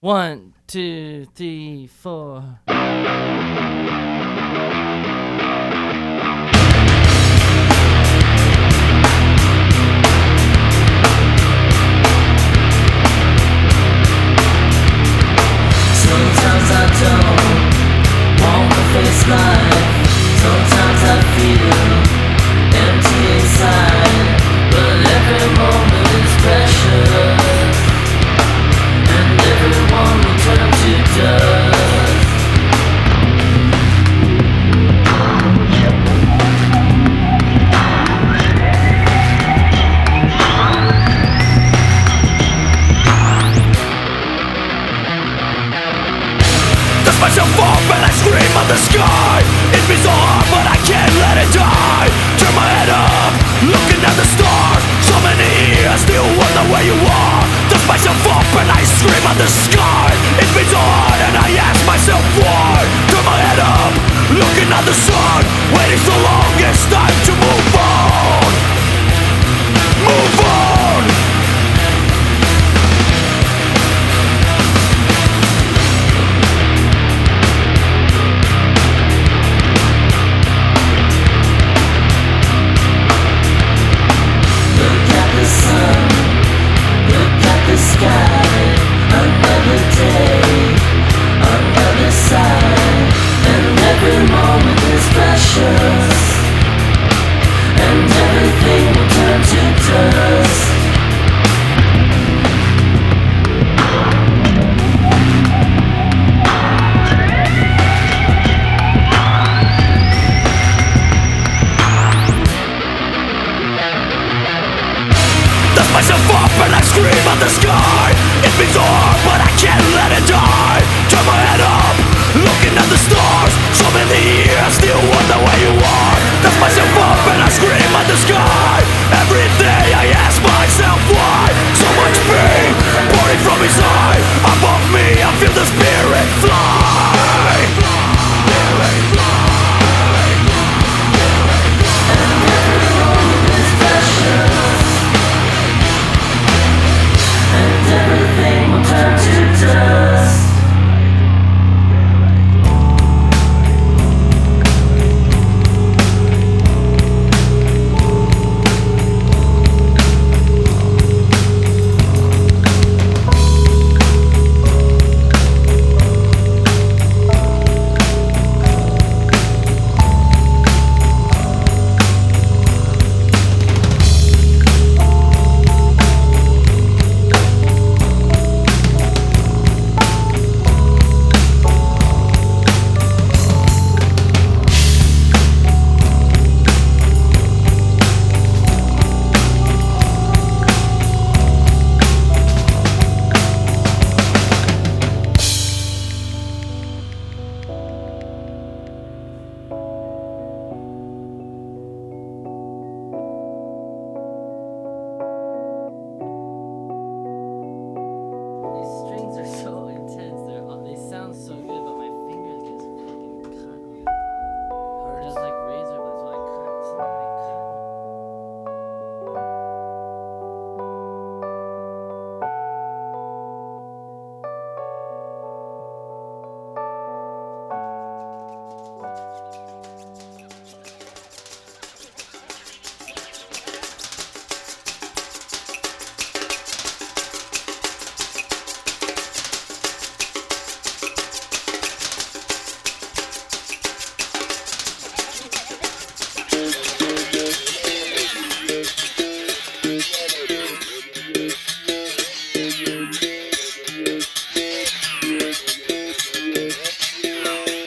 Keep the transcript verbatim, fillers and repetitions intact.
One, two, three, four. Sometimes I don't want to face life. Sometimes I feel empty inside, but every moment is precious, and everyone will turn to dust. Dust myself off and I scream at the sky. It beats so hard but I can't let it die. Turn my head up, looking at the stars. So many years, still wonder where you are. Dust myself off and I scream at the sky. It beats so hard and I ask myself why. Turn my head up, looking at the sun. Waiting so long, it's time to